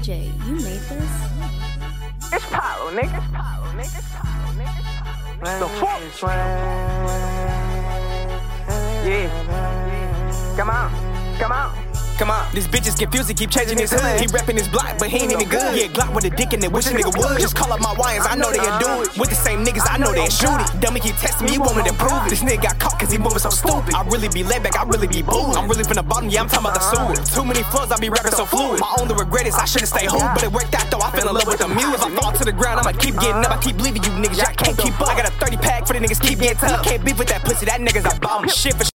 DJ, you made this? It's Paulo, nigga. The fuck? Yeah. Come on. This bitch is confused, he keep changing his hood. He reppin' his block, but he ain't even good. Yeah, Glock with a dick in it, wish a nigga would. Just call up my wires, I know they'll do it. With the same niggas, I know they'll shoot it. Dummy keep texting me, he want me to prove it. This nigga got caught cause he moving so stupid. I really be laid back, I really be booed. I'm really from the bottom, yeah, I'm talking about the sewer. Too many flows, I be rapping so fluid. My only regret is I should've stayed home, but it worked out though, I fell in love with the music. If I fall to the ground, I'ma keep getting up, I keep leaving you niggas, y'all can't keep up. I got a 30 pack for the niggas keep getting tough. Can't beef with that pussy, that nigga's a bum. Shit for